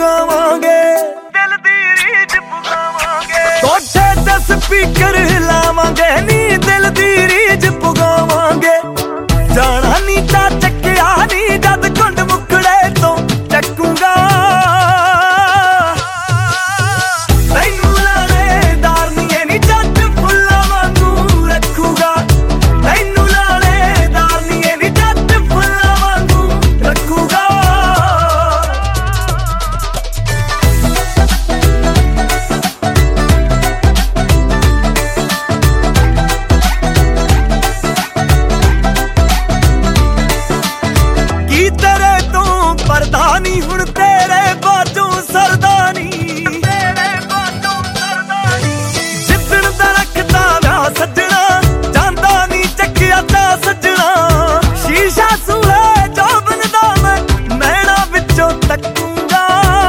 ਪੁਗਾਵਾਂਗੇ, ਦਿਲ ਦੀ ਰੀਝ ਪੁਗਾਵਾਂਗੇ। ਕੋਠੇ ਤੇ ਸਪੀਕਰ ਹਿਲਾਵਾਂਗੇ ਨੀ, ਦਿਲ ਦੀ ਰੀਝ ਪੁਗਾਵਾਂਗੇ। ਜਾਣਾ ਨੀ ਤਾਂ ਚੱਕਿਆ ਨੀ, ਜਦ ਘੁੰਡ ਮੁਖੜੇ ਤੋਂ ਚੱਕੂਗਾ। ਤੈਨੂੰ ਲਾਣੇਦਾਰ ਨੀ ਨੀ ਜੱਟ ਫੁੱਲਾਂ ਵਾਂਗੂ ਰੱਖੂਗਾ। ਤੈਨੂੰ ਲਾਣੇਦਾਰ ਨੀ ਨੀ ਜੱਟ ਫੁੱਲਾਂ ਵਾਂਗੂ ਰੱਖੂਗਾ। ਕੀ ਤੇਰੇ ਤੋਂ ਪਰਦਾ ਨੀ, ਹੁਣ ਤੇਰੇ ਬਾਝੋਂ ਸਰਦਾ ਨੀ। ਜਿੱਦਣ ਦਾ ਰੱਖਦਾ ਵਿਆਹ ਸੱਜਣਾ, ਜਾਂਦਾ ਨੀ ਚੱਕਿਆ ਤਾਂ ਸੱਜਣਾ। ਸ਼ੀਸ਼ਾ ਸੂਹੇ ਜੋਬਨ ਦਾ ਮੈਂ ਨੈਣਾ ਵਿੱਚੋਂ ਤੱਕੂਗਾ।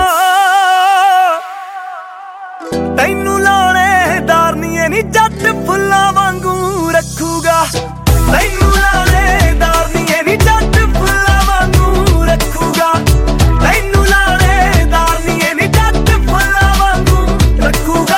ਤੈਨੂੰ ਲਾਣੇਦਾਰ ਨੀ ਨੀ ਜੱਟ ਫੁੱਲਾਂ ਵਾਂਗੂ ਰੱਖੂਗਾ। ਤੈਨੂੰ ਲਾਣੇਦਾਰ ਨੀ ਨੀ ਜੱਟ ਫੁੱਲਾਂ ਵਾਂਗੂ ਰੱਖੂਗਾ। ਤੈਨੂੰ ਲਾਣੇਦਾਰ ਨੀ ਨੀ ਜੱਟ ਫੁੱਲਾਂ ਵਾਂਗੂ ਰੱਖੂਗਾ।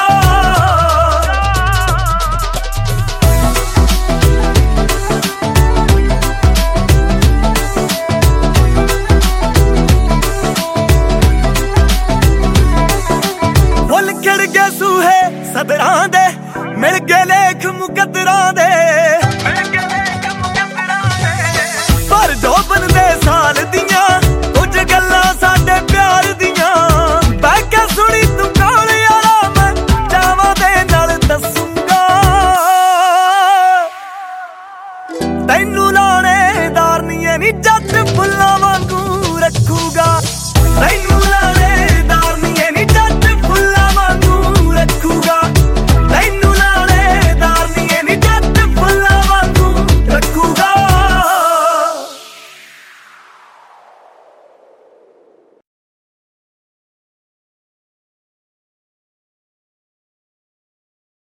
ਫੁੱਲ ਖਿੜ ਗਏ ਸੂਹੇ ਸਦਰਾਂ ਦੇ, ਮਿਲ ਗਏ ਲੇਖ ਮੁਕੱਦਰਾਂ ਦੇ। ਪਰ ਜੋਬਨ ਦੇ ਸਾਲ ਦੀਆਂ ਕੁਝ ਗੱਲਾਂ ਸਾਡੇ ਪਿਆਰ ਦੀਆਂ। ਬਹਿ ਕੇ ਸੁਣੀ ਤੂੰ ਕੌਣ ਯਾਰਾ, ਮੈਂ ਚਾਵਾਂ ਦੇ ਨਾਲ ਦੱਸੂਗਾ। ਤੈਨੂੰ ਲਾਣੇਦਾਰ ਨੀ ਨੀ ਜੱਟ ਫੁੱਲਾਂ